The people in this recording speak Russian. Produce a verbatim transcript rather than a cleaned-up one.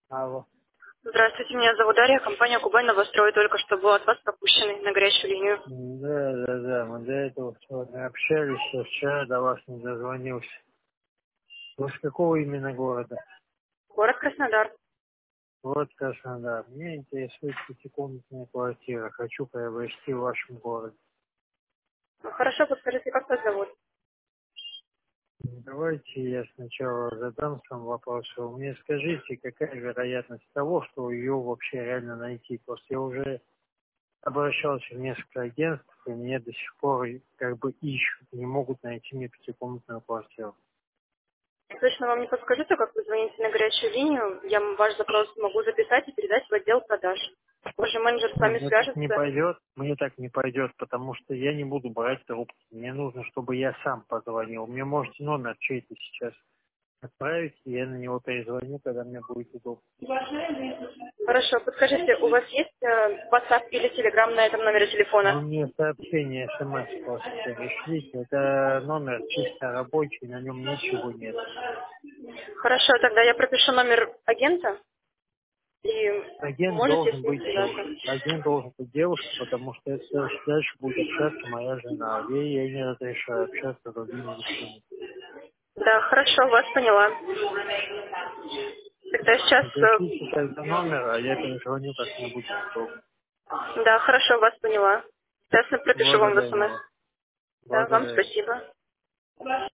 Алло. Здравствуйте, меня зовут Дарья, компания Кубань Новострой, только что был от вас пропущенный на горячую линию. Да, да, да, мы до этого сегодня общались, а вчера до вас не дозвонился. Вы с какого именно города? Город Краснодар. Вот Краснодар. Меня интересует пятикомнатная квартира. Хочу приобрести в вашем городе. Ну, хорошо, подскажите, как вас зовут? Давайте я сначала задам сам вопрос. Вы мне скажите, какая вероятность того, что ее вообще реально найти? Просто я уже обращался в несколько агентств, и мне до сих пор как бы ищут, не могут найти мне пятикомнатную квартиру. Точно вам не подскажите, как вы звоните на горячую линию? Я ваш запрос могу записать и передать в отдел продаж. Позже менеджер с Не, вами мне так не свяжется. пойдет, мне так не пойдет, потому что я не буду брать трубки. Мне нужно, чтобы я сам позвонил. Мне можете номер чей-то сейчас отправить, и я на него перезвоню, когда мне будет удобно. Хорошо, подскажите, у вас есть э, WhatsApp или Telegram на этом номере Вы телефона? мне сообщение, смс просто пришлите. Это номер чисто рабочий, на нем ничего нет. Хорошо, тогда я пропишу номер агента и Агент можете с должен ним быть девушка. связаться. Агент должен быть девушка, потому что это дальше будет общаться моя жена. Ей я не разрешаю общаться с другими мужчинами. Да, хорошо, вас поняла. Тогда сейчас... Пришлите э, тогда номер, а я перезвоню, как мне будет удобно. Да, хорошо, вас поняла. Сейчас я пропишу вам в Благодарю СМС. вас. Да, вам Благодарю. спасибо.